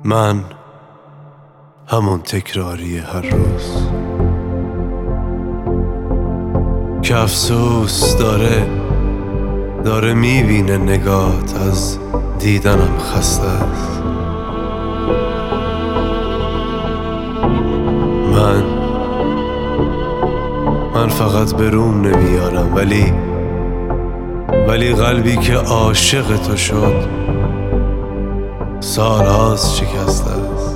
من همون تکراری هر روز که افسوس داره میبینه نگات از دیدنم خسته است. من فقط به روم نمیارم، ولی قلبی که عاشق تو شد سالهاست شکسته است.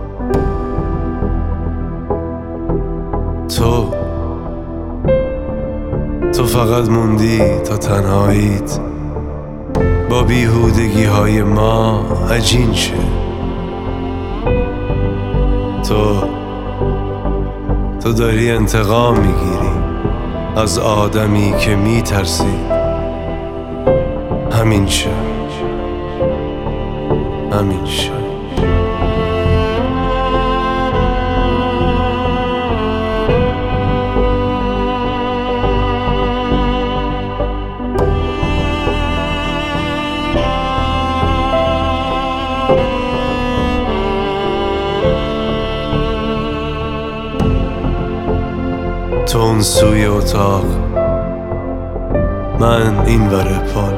تو فقط موندی تا تنهاییت با بیهودگی های ما عجین شه. تو داری انتقام میگیری از آدمی که میترسی. همین شه. تو اون سوی اتاق، من این ور پل.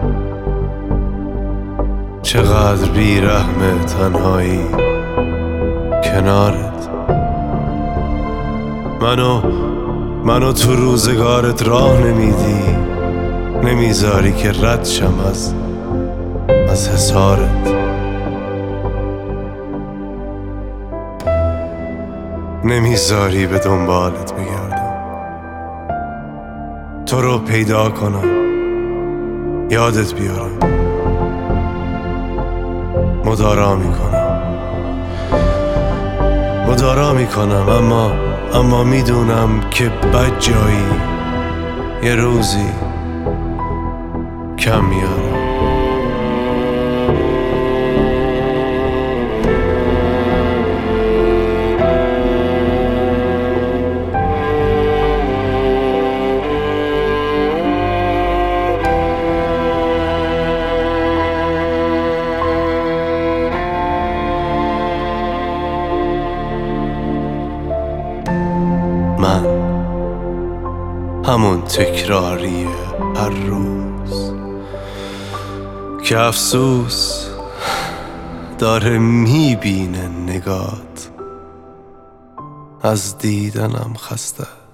چقدر بیرحمه تنهایی کنارت. منو تو روزگارت راه نمیدی، نمیذاری که رد شم از حصارت. نمیذاری به دنبالت بگردم، تو رو پیدا کنم، یادت بیارم. مدارا میکنم اما میدونم که بد جایی یه روزی کم میارم. من همون تکراری هر روز که افسوس داره میبینه نگات از دیدنم خسته.